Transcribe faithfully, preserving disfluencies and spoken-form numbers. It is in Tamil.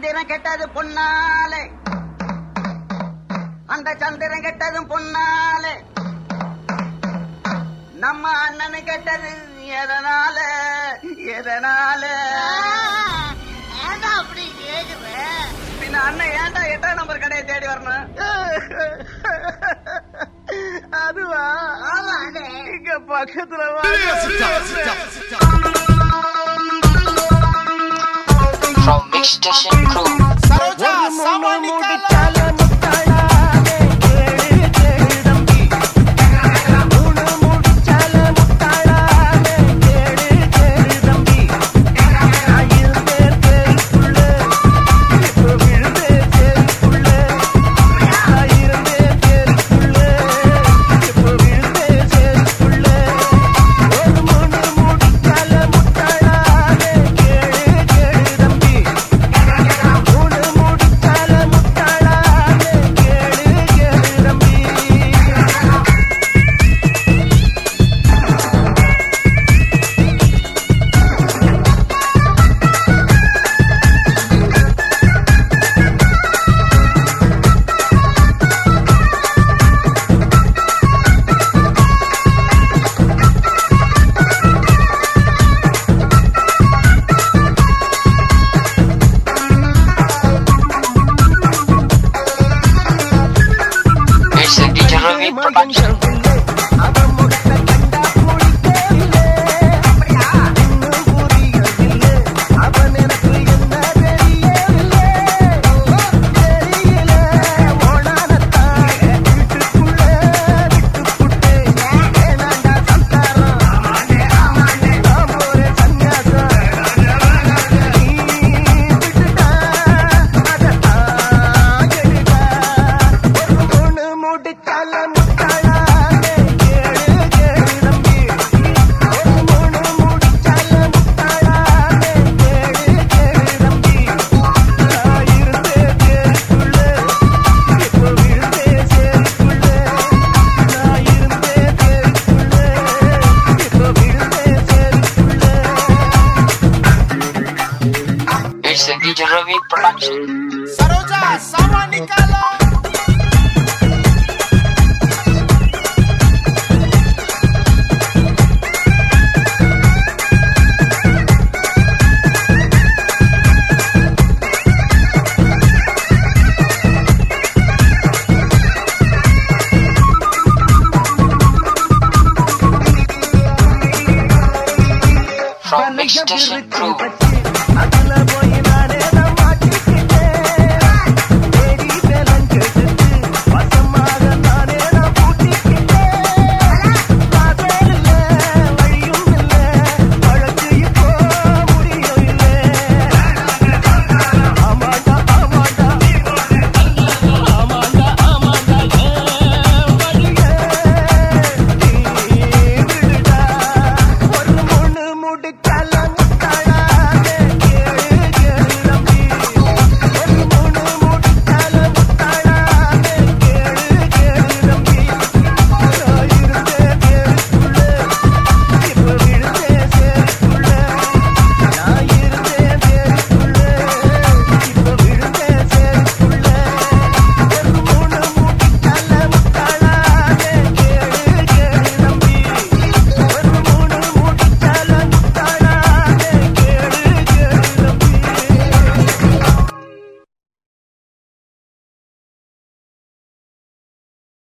சந்திரன் கெட்டது பொன்னாலே, அந்த சந்திரன் கெட்டதும் பொன்னாலே, நம்ம அண்ணனு கெட்டது எதனால எதனால அப்படி கேக்குற? பின்ன அண்ணன் ஏன்டா எட்டாம் நம்பர் கடையை தேடி வரணும்? அதுவா? இங்க பக்கத்துல From Mix Station Crew. Saroja, someone It's a D J Ravi production. Saroja, someone nikalo. From Mix Station Crew.